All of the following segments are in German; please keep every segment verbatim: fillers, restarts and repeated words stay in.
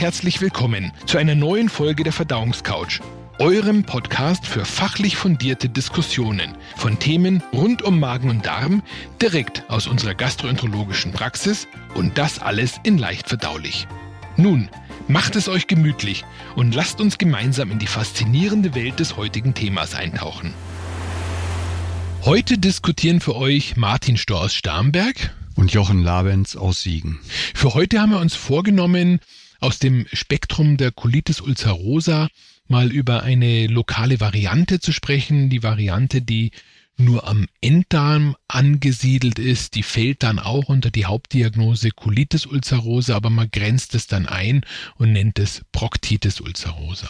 herzlich willkommen zu einer neuen Folge der Verdauungscouch, eurem Podcast für fachlich fundierte Diskussionen von Themen rund um Magen und Darm, direkt aus unserer gastroenterologischen Praxis und das alles in leicht verdaulich. Nun, macht es euch gemütlich und lasst uns gemeinsam in die faszinierende Welt des heutigen Themas eintauchen. Heute diskutieren für euch Martin Storr aus Starnberg und Jochen Labenz aus Siegen. Für heute haben wir uns vorgenommen, aus dem Spektrum der Colitis ulcerosa mal über eine lokale Variante zu sprechen. Die Variante, die nur am Enddarm angesiedelt ist, die fällt dann auch unter die Hauptdiagnose Colitis ulcerosa, aber man grenzt es dann ein und nennt es Proctitis ulcerosa.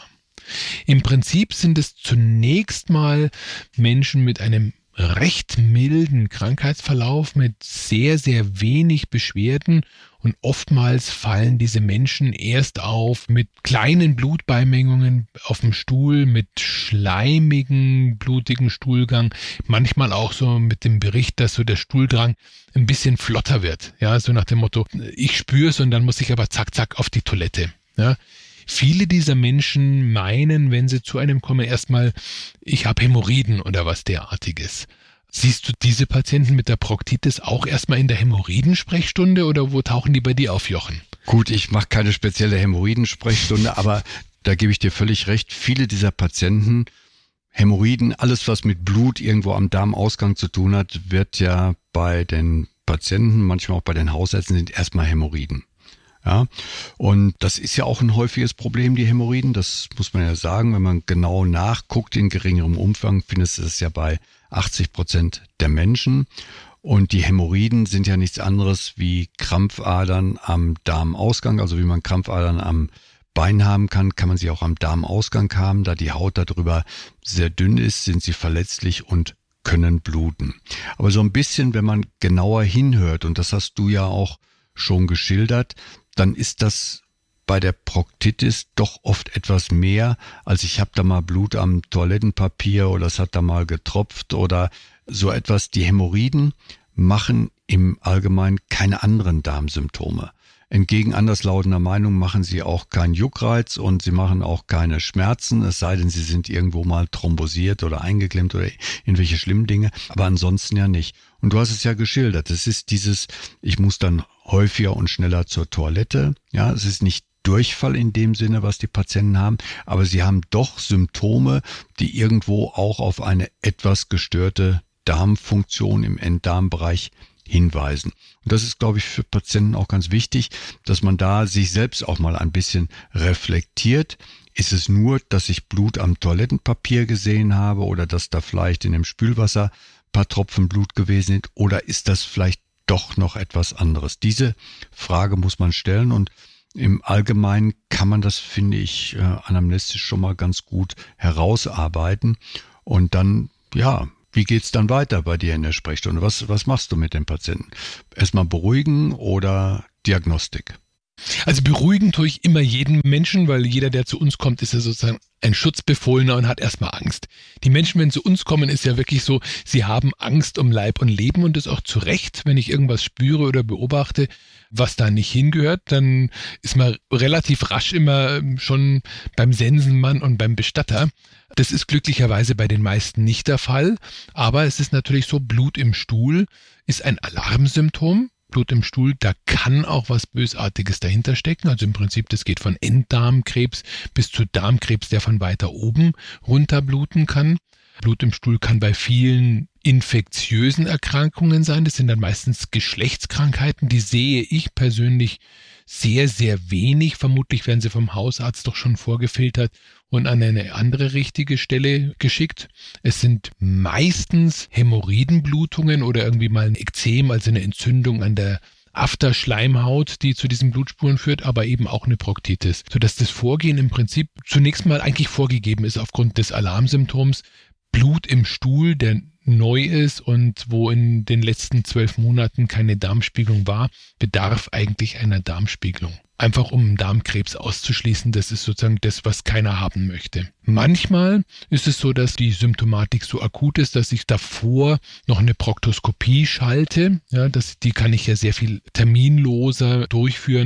Im Prinzip sind es zunächst mal Menschen mit einem recht milden Krankheitsverlauf mit sehr, sehr wenig Beschwerden und oftmals fallen diese Menschen erst auf mit kleinen Blutbeimengungen auf dem Stuhl, mit schleimigem, blutigen Stuhlgang, manchmal auch so mit dem Bericht, dass so der Stuhldrang ein bisschen flotter wird, ja, so nach dem Motto, ich spüre es und dann muss ich aber zack, zack auf die Toilette, ja. Viele dieser Menschen meinen, wenn sie zu einem kommen, erstmal, ich habe Hämorrhoiden oder was derartiges. Siehst du diese Patienten mit der Proctitis auch erstmal in der Hämorrhoidensprechstunde oder wo tauchen die bei dir auf, Jochen? Gut, ich mache keine spezielle Hämorrhoidensprechstunde, aber da gebe ich dir völlig recht. Viele dieser Patienten, Hämorrhoiden, alles was mit Blut irgendwo am Darmausgang zu tun hat, wird ja bei den Patienten, manchmal auch bei den Hausärzten, sind erstmal Hämorrhoiden. Ja, und das ist ja auch ein häufiges Problem, die Hämorrhoiden. Das muss man ja sagen, wenn man genau nachguckt in geringerem Umfang, findest du das ja bei achtzig Prozent der Menschen. Und die Hämorrhoiden sind ja nichts anderes wie Krampfadern am Darmausgang. Also wie man Krampfadern am Bein haben kann, kann man sie auch am Darmausgang haben. Da die Haut darüber sehr dünn ist, sind sie verletzlich und können bluten. Aber so ein bisschen, wenn man genauer hinhört, und das hast du ja auch schon geschildert, dann ist das bei der Proctitis doch oft etwas mehr, als ich habe da mal Blut am Toilettenpapier oder es hat da mal getropft oder so etwas. Die Hämorrhoiden machen im Allgemeinen keine anderen Darmsymptome. Entgegen anderslautender Meinung machen sie auch keinen Juckreiz und sie machen auch keine Schmerzen, es sei denn, sie sind irgendwo mal thrombosiert oder eingeklemmt oder irgendwelche schlimmen Dinge, aber ansonsten ja nicht. Und du hast es ja geschildert, es ist dieses, ich muss dann häufiger und schneller zur Toilette, ja, es ist nicht Durchfall in dem Sinne, was die Patienten haben, aber sie haben doch Symptome, die irgendwo auch auf eine etwas gestörte Darmfunktion im Enddarmbereich hinweisen. Und das ist, glaube ich, für Patienten auch ganz wichtig, dass man da sich selbst auch mal ein bisschen reflektiert. Ist es nur, dass ich Blut am Toilettenpapier gesehen habe oder dass da vielleicht in dem Spülwasser ein paar Tropfen Blut gewesen sind oder ist das vielleicht doch noch etwas anderes? Diese Frage muss man stellen und im Allgemeinen kann man das, finde ich, anamnestisch schon mal ganz gut herausarbeiten und dann, ja, wie geht's dann weiter bei dir in der Sprechstunde? Was, was machst du mit dem Patienten? Erstmal beruhigen oder Diagnostik? Also beruhigen tue ich immer jeden Menschen, weil jeder, der zu uns kommt, ist ja sozusagen ein Schutzbefohlener und hat erstmal Angst. Die Menschen, wenn zu uns kommen, ist ja wirklich so, sie haben Angst um Leib und Leben und das auch zu Recht. Wenn ich irgendwas spüre oder beobachte, was da nicht hingehört, dann ist man relativ rasch immer schon beim Sensenmann und beim Bestatter. Das ist glücklicherweise bei den meisten nicht der Fall, aber es ist natürlich so, Blut im Stuhl ist ein Alarmsymptom. Blut im Stuhl, da kann auch was Bösartiges dahinter stecken. Also im Prinzip, das geht von Enddarmkrebs bis zu Darmkrebs, der von weiter oben runterbluten kann. Blut im Stuhl kann bei vielen infektiösen Erkrankungen sein. Das sind dann meistens Geschlechtskrankheiten. Die sehe ich persönlich sehr, sehr wenig. Vermutlich werden sie vom Hausarzt doch schon vorgefiltert und an eine andere richtige Stelle geschickt. Es sind meistens Hämorrhoidenblutungen oder irgendwie mal ein Ekzem, also eine Entzündung an der Afterschleimhaut, die zu diesen Blutspuren führt, aber eben auch eine Proctitis. Sodass das Vorgehen im Prinzip zunächst mal eigentlich vorgegeben ist aufgrund des Alarmsymptoms. Blut im Stuhl, der neu ist und wo in den letzten zwölf Monaten keine Darmspiegelung war, bedarf eigentlich einer Darmspiegelung. Einfach um Darmkrebs auszuschließen, das ist sozusagen das, was keiner haben möchte. Manchmal ist es so, dass die Symptomatik so akut ist, dass ich davor noch eine Proktoskopie schalte. Ja, das, die kann ich ja sehr viel terminloser durchführen.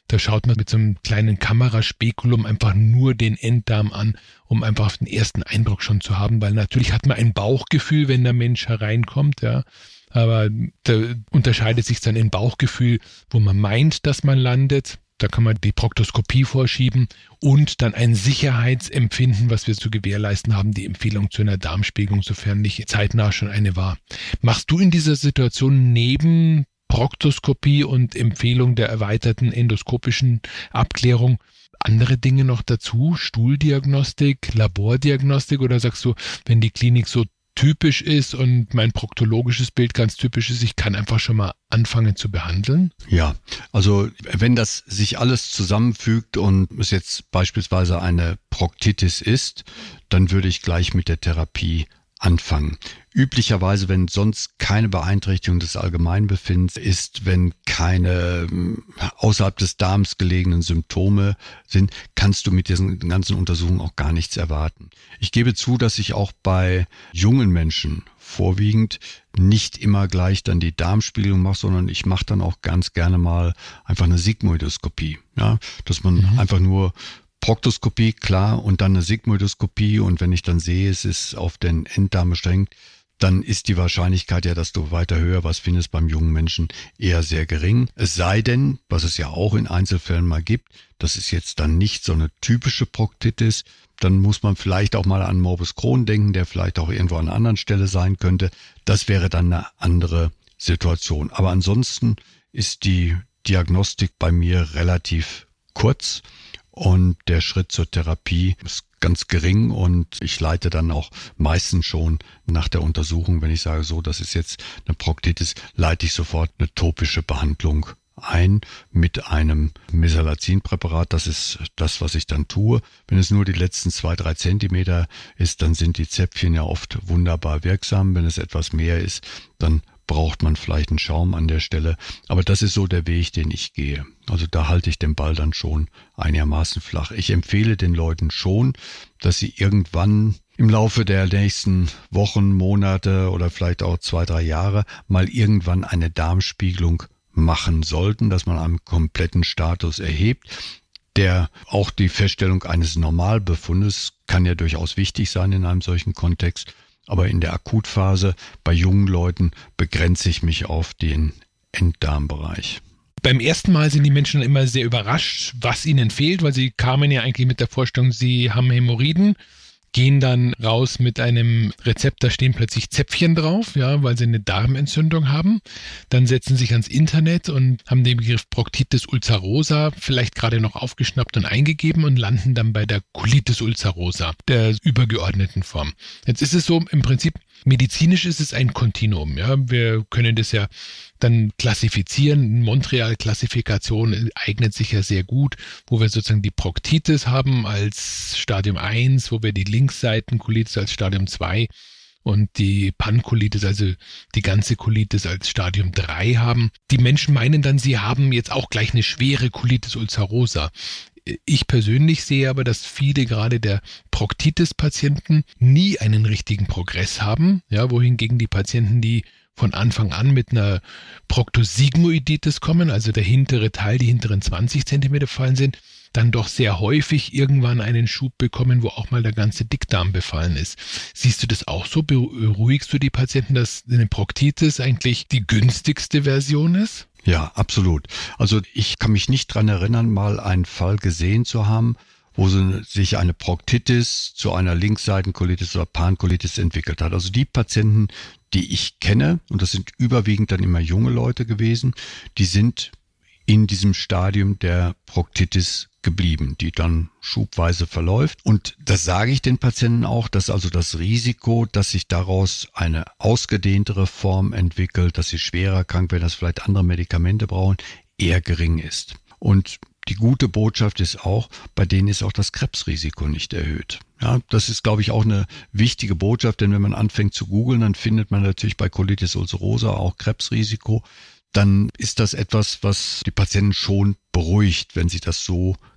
Da schaut man mit so einem kleinen Kameraspekulum einfach nur den Enddarm an, um einfach den ersten Eindruck schon zu haben, weil natürlich hat man ein Bauchgefühl, wenn der Mensch hereinkommt, ja. Aber da unterscheidet sich dann in Bauchgefühl, wo man meint, dass man landet. Da kann man die Proktoskopie vorschieben und dann ein Sicherheitsempfinden, was wir zu gewährleisten haben, die Empfehlung zu einer Darmspiegelung, sofern nicht zeitnah schon eine war. Machst du in dieser Situation neben Proktoskopie und Empfehlung der erweiterten endoskopischen Abklärung andere Dinge noch dazu? Stuhldiagnostik, Labordiagnostik, oder sagst du, wenn die Klinik so typisch ist und mein proktologisches Bild ganz typisch ist, ich kann einfach schon mal anfangen zu behandeln? Ja, also wenn das sich alles zusammenfügt und es jetzt beispielsweise eine Proktitis ist, dann würde ich gleich mit der Therapie anfangen. Üblicherweise, wenn sonst keine Beeinträchtigung des Allgemeinbefindens ist, wenn keine außerhalb des Darms gelegenen Symptome sind, kannst du mit diesen ganzen Untersuchungen auch gar nichts erwarten. Ich gebe zu, dass ich auch bei jungen Menschen vorwiegend nicht immer gleich dann die Darmspiegelung mache, sondern ich mache dann auch ganz gerne mal einfach eine Sigmoidoskopie. Ja, dass man mhm. einfach nur Proktoskopie, klar, und dann eine Sigmoidoskopie, und wenn ich dann sehe, es ist auf den Enddarm beschränkt, dann ist die Wahrscheinlichkeit ja, dass du weiter höher was findest beim jungen Menschen, eher sehr gering. Es sei denn, was es ja auch in Einzelfällen mal gibt, das ist jetzt dann nicht so eine typische Proktitis, dann muss man vielleicht auch mal an Morbus Crohn denken, der vielleicht auch irgendwo an einer anderen Stelle sein könnte. Das wäre dann eine andere Situation. Aber ansonsten ist die Diagnostik bei mir relativ kurz. Und der Schritt zur Therapie ist ganz gering, und ich leite dann auch meistens schon nach der Untersuchung, wenn ich sage, so, das ist jetzt eine Proktitis, leite ich sofort eine topische Behandlung ein mit einem Mesalazinpräparat. Das ist das, was ich dann tue. Wenn es nur die letzten zwei, drei Zentimeter ist, dann sind die Zäpfchen ja oft wunderbar wirksam. Wenn es etwas mehr ist, dann braucht man vielleicht einen Schaum an der Stelle. Aber das ist so der Weg, den ich gehe. Also da halte ich den Ball dann schon einigermaßen flach. Ich empfehle den Leuten schon, dass sie irgendwann im Laufe der nächsten Wochen, Monate oder vielleicht auch zwei, drei Jahre mal irgendwann eine Darmspiegelung machen sollten, dass man einen kompletten Status erhebt. Der auch die Feststellung eines Normalbefundes kann ja durchaus wichtig sein in einem solchen Kontext. Aber in der Akutphase bei jungen Leuten begrenze ich mich auf den Enddarmbereich. Beim ersten Mal sind die Menschen immer sehr überrascht, was ihnen fehlt, weil sie kamen ja eigentlich mit der Vorstellung, sie haben Hämorrhoiden, gehen dann raus mit einem Rezept, da stehen plötzlich Zäpfchen drauf, ja, weil sie eine Darmentzündung haben. Dann setzen sie sich ans Internet und haben den Begriff Proktitis ulcerosa vielleicht gerade noch aufgeschnappt und eingegeben und landen dann bei der Colitis ulcerosa, der übergeordneten Form. Jetzt ist es so, im Prinzip medizinisch ist es ein Kontinuum. Ja, wir können das ja dann klassifizieren. Montreal-Klassifikation eignet sich ja sehr gut, wo wir sozusagen die Proktitis haben als Stadium eins, wo wir die Linksseitenkolitis als Stadium zwei und die Pankolitis, also die ganze Colitis als Stadium drei haben. Die Menschen meinen dann, sie haben jetzt auch gleich eine schwere Colitis ulcerosa. Ich persönlich sehe aber, dass viele gerade der Proktitis-Patienten nie einen richtigen Progress haben, ja, wohingegen die Patienten, die von Anfang an mit einer Proktosigmoiditis kommen, also der hintere Teil, die hinteren zwanzig Zentimeter befallen sind, dann doch sehr häufig irgendwann einen Schub bekommen, wo auch mal der ganze Dickdarm befallen ist. Siehst du das auch so? Beruhigst du die Patienten, dass eine Proktitis eigentlich die günstigste Version ist? Ja, absolut. Also ich kann mich nicht dran erinnern, mal einen Fall gesehen zu haben, wo sich eine Proktitis zu einer Linksseitenkolitis oder Pankolitis entwickelt hat. Also die Patienten, die ich kenne, und das sind überwiegend dann immer junge Leute gewesen, die sind in diesem Stadium der Proktitis geblieben, die dann schubweise verläuft. Und das sage ich den Patienten auch, dass also das Risiko, dass sich daraus eine ausgedehntere Form entwickelt, dass sie schwerer krank werden, dass vielleicht andere Medikamente brauchen, eher gering ist. Und die gute Botschaft ist auch, bei denen ist auch das Krebsrisiko nicht erhöht. Ja, das ist, glaube ich, auch eine wichtige Botschaft, denn wenn man anfängt zu googeln, dann findet man natürlich bei Colitis ulcerosa auch Krebsrisiko. Dann ist das etwas, was die Patienten schon beruhigt, wenn sie das so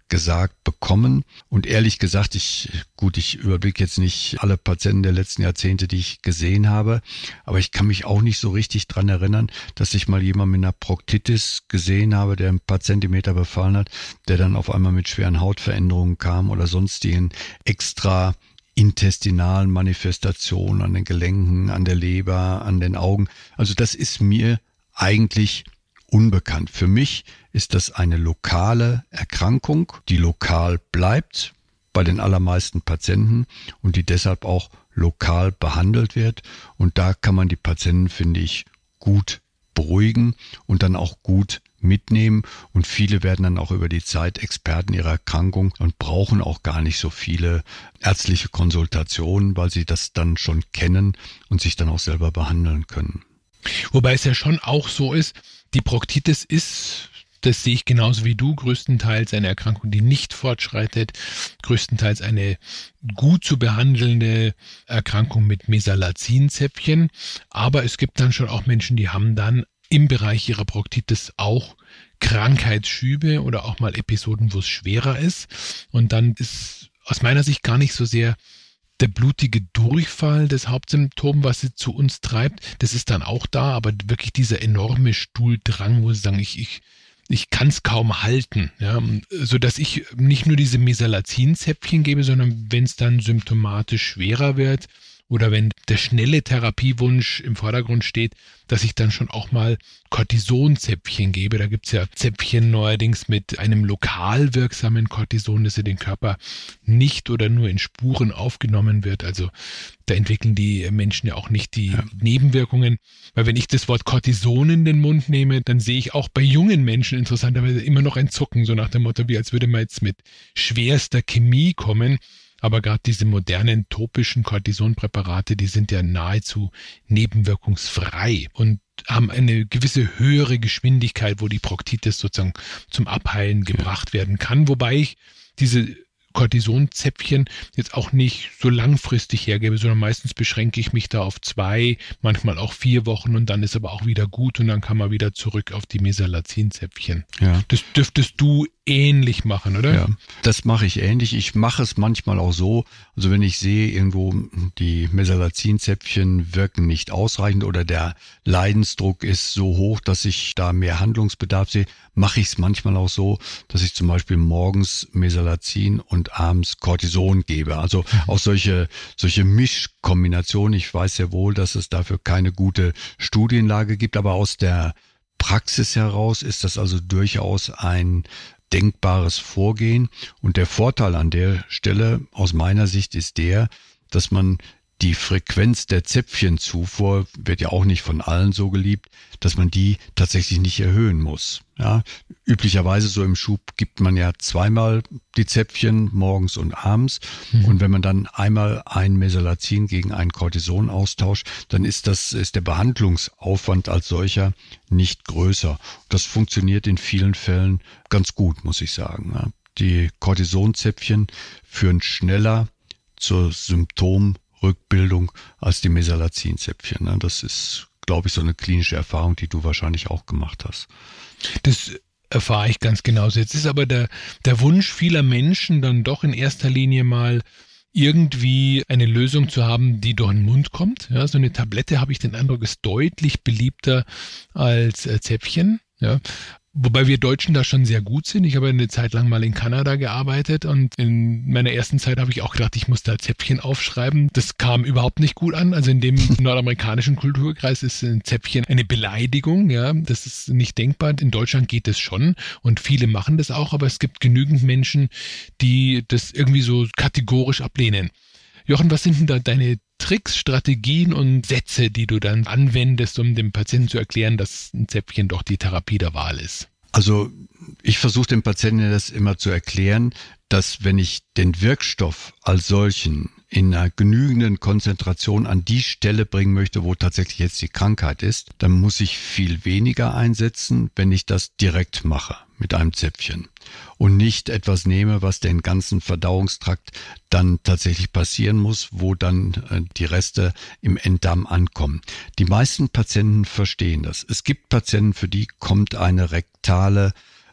gesagt bekommen. Und ehrlich gesagt, ich, gut, ich überblicke jetzt nicht alle Patienten der letzten Jahrzehnte, die ich gesehen habe, aber ich kann mich auch nicht so richtig dran erinnern, dass ich mal jemand mit einer Proktitis gesehen habe, der ein paar Zentimeter befallen hat, der dann auf einmal mit schweren Hautveränderungen kam oder sonstigen extra intestinalen Manifestationen an den Gelenken, an der Leber, an den Augen. Also das ist mir eigentlich unbekannt. Für mich ist das eine lokale Erkrankung, die lokal bleibt bei den allermeisten Patienten und die deshalb auch lokal behandelt wird. Und da kann man die Patienten, finde ich, gut beruhigen und dann auch gut mitnehmen. Und viele werden dann auch über die Zeit Experten ihrer Erkrankung und brauchen auch gar nicht so viele ärztliche Konsultationen, weil sie das dann schon kennen und sich dann auch selber behandeln können. Wobei es ja schon auch so ist, die Proktitis ist, das sehe ich genauso wie du, größtenteils eine Erkrankung, die nicht fortschreitet, größtenteils eine gut zu behandelnde Erkrankung mit Mesalazin-Zäpfchen. Aber es gibt dann schon auch Menschen, die haben dann im Bereich ihrer Proktitis auch Krankheitsschübe oder auch mal Episoden, wo es schwerer ist. Und dann ist aus meiner Sicht gar nicht so sehr der blutige Durchfall das Hauptsymptom, was sie zu uns treibt. Das ist dann auch da, aber wirklich dieser enorme Stuhldrang, wo sie sagen, ich, ich, ich kann es kaum halten, ja, so dass ich nicht nur diese Mesalazin-Zäpfchen gebe, sondern wenn es dann symptomatisch schwerer wird oder wenn der schnelle Therapiewunsch im Vordergrund steht, dass ich dann schon auch mal Cortisonzäpfchen gebe. Da gibt es ja Zäpfchen neuerdings mit einem lokal wirksamen Cortison, das in den Körper nicht oder nur in Spuren aufgenommen wird. Also da entwickeln die Menschen ja auch nicht die ja. Nebenwirkungen. Weil wenn ich das Wort Cortison in den Mund nehme, dann sehe ich auch bei jungen Menschen interessanterweise immer noch ein Zucken, so nach dem Motto, wie als würde man jetzt mit schwerster Chemie kommen. Aber gerade diese modernen topischen Cortisonpräparate, die sind ja nahezu nebenwirkungsfrei und haben eine gewisse höhere Geschwindigkeit, wo die Proktitis sozusagen zum Abheilen gebracht werden kann. Wobei ich diese Cortisonzäpfchen jetzt auch nicht so langfristig hergebe, sondern meistens beschränke ich mich da auf zwei, manchmal auch vier Wochen und dann ist aber auch wieder gut und dann kann man wieder zurück auf die Mesalazin-Zäpfchen. Ja. Das dürftest du ähnlich machen, oder? Ja, das mache ich ähnlich. Ich mache es manchmal auch so, also wenn ich sehe, irgendwo die Mesalazin-Zäpfchen wirken nicht ausreichend oder der Leidensdruck ist so hoch, dass ich da mehr Handlungsbedarf sehe, mache ich es manchmal auch so, dass ich zum Beispiel morgens Mesalazin und abends Cortison gebe. Also auch solche, solche Mischkombinationen. Ich weiß ja wohl, dass es dafür keine gute Studienlage gibt, aber aus der Praxis heraus ist das also durchaus ein denkbares Vorgehen. Und der Vorteil an der Stelle aus meiner Sicht ist der, dass man die Frequenz der Zäpfchenzufuhr, wird ja auch nicht von allen so geliebt, dass man die tatsächlich nicht erhöhen muss. Ja, üblicherweise so im Schub gibt man ja zweimal die Zäpfchen, morgens und abends. Mhm. Und wenn man dann einmal ein Mesalazin gegen ein Cortison austauscht, dann ist das, ist der Behandlungsaufwand als solcher nicht größer. Das funktioniert in vielen Fällen ganz gut, muss ich sagen. Ja, die Cortisonzäpfchen führen schneller zur Symptomrückbildung als die Mesalazin-Zäpfchen. Das ist, glaube ich, so eine klinische Erfahrung, die du wahrscheinlich auch gemacht hast. Das erfahre ich ganz genauso. Jetzt ist aber der, der Wunsch vieler Menschen dann doch in erster Linie mal irgendwie eine Lösung zu haben, die durch den Mund kommt. Ja, so eine Tablette, habe ich den Eindruck, ist deutlich beliebter als äh, Zäpfchen. Ja. Wobei wir Deutschen da schon sehr gut sind. Ich habe eine Zeit lang mal in Kanada gearbeitet und in meiner ersten Zeit habe ich auch gedacht, ich muss da Zäpfchen aufschreiben. Das kam überhaupt nicht gut an. Also in dem nordamerikanischen Kulturkreis ist ein Zäpfchen eine Beleidigung. Ja, das ist nicht denkbar. In Deutschland geht das schon und viele machen das auch, aber es gibt genügend Menschen, die das irgendwie so kategorisch ablehnen. Jochen, was sind denn da deine Tricks, Strategien und Sätze, die du dann anwendest, um dem Patienten zu erklären, dass ein Zäpfchen doch die Therapie der Wahl ist? Also ich versuche dem Patienten das immer zu erklären, dass wenn ich den Wirkstoff als solchen in einer genügenden Konzentration an die Stelle bringen möchte, wo tatsächlich jetzt die Krankheit ist, dann muss ich viel weniger einsetzen, wenn ich das direkt mache mit einem Zäpfchen und nicht etwas nehme, was den ganzen Verdauungstrakt dann tatsächlich passieren muss, wo dann äh, die Reste im Enddarm ankommen. Die meisten Patienten verstehen das. Es gibt Patienten, für die kommt eine rektale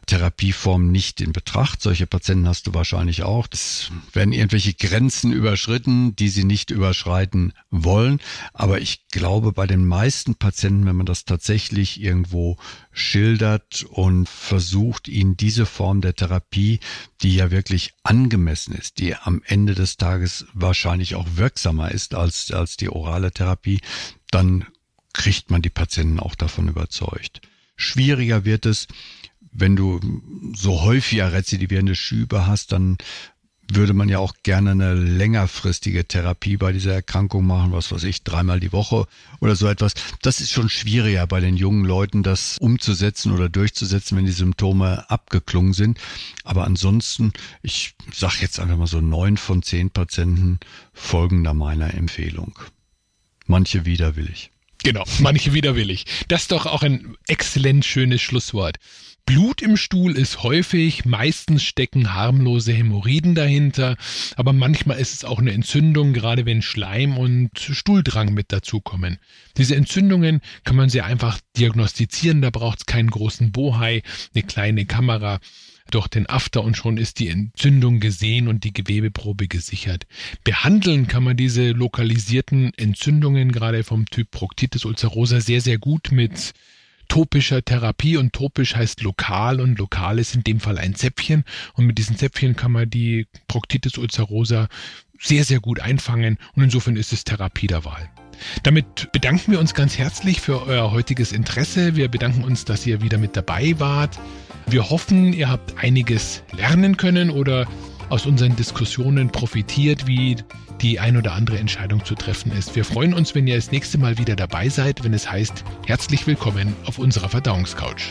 Therapieform nicht in Betracht. Solche Patienten hast du wahrscheinlich auch. Es werden irgendwelche Grenzen überschritten, die sie nicht überschreiten wollen. Aber ich glaube, bei den meisten Patienten, wenn man das tatsächlich irgendwo schildert und versucht, ihnen diese Form der Therapie, die ja wirklich angemessen ist, die am Ende des Tages wahrscheinlich auch wirksamer ist als, als die orale Therapie, dann kriegt man die Patienten auch davon überzeugt. Schwieriger wird es, wenn du so häufiger rezidivierende Schübe hast, dann würde man ja auch gerne eine längerfristige Therapie bei dieser Erkrankung machen, was weiß ich, dreimal die Woche oder so etwas. Das ist schon schwieriger bei den jungen Leuten, das umzusetzen oder durchzusetzen, wenn die Symptome abgeklungen sind. Aber ansonsten, ich sage jetzt einfach mal so, neun von zehn Patienten folgen da meiner Empfehlung. Manche widerwillig. Genau, manche widerwillig. Das ist doch auch ein exzellent schönes Schlusswort. Blut im Stuhl ist häufig, meistens stecken harmlose Hämorrhoiden dahinter, aber manchmal ist es auch eine Entzündung, gerade wenn Schleim und Stuhldrang mit dazukommen. Diese Entzündungen kann man sehr einfach diagnostizieren, da braucht es keinen großen Bohai, eine kleine Kamera durch den After und schon ist die Entzündung gesehen und die Gewebeprobe gesichert. Behandeln kann man diese lokalisierten Entzündungen, gerade vom Typ Proctitis ulcerosa, sehr, sehr gut mit topischer Therapie, und topisch heißt lokal und lokal ist in dem Fall ein Zäpfchen, und mit diesen Zäpfchen kann man die Proctitis ulcerosa sehr, sehr gut einfangen, und insofern ist es Therapie der Wahl. Damit bedanken wir uns ganz herzlich für euer heutiges Interesse. Wir bedanken uns, dass ihr wieder mit dabei wart. Wir hoffen, ihr habt einiges lernen können oder aus unseren Diskussionen profitiert, wie die ein oder andere Entscheidung zu treffen ist. Wir freuen uns, wenn ihr das nächste Mal wieder dabei seid, wenn es heißt, herzlich willkommen auf unserer Verdauungscouch.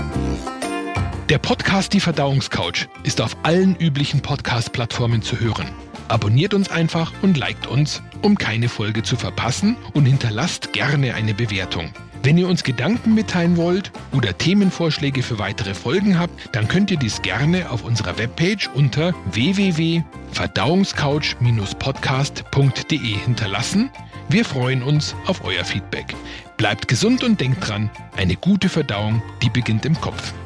Der Podcast Die Verdauungscouch ist auf allen üblichen Podcast-Plattformen zu hören. Abonniert uns einfach und liked uns, um keine Folge zu verpassen, und hinterlasst gerne eine Bewertung. Wenn ihr uns Gedanken mitteilen wollt oder Themenvorschläge für weitere Folgen habt, dann könnt ihr dies gerne auf unserer Webpage unter w w w punkt verdauungscouch Bindestrich podcast punkt d e hinterlassen. Wir freuen uns auf euer Feedback. Bleibt gesund und denkt dran, eine gute Verdauung, die beginnt im Kopf.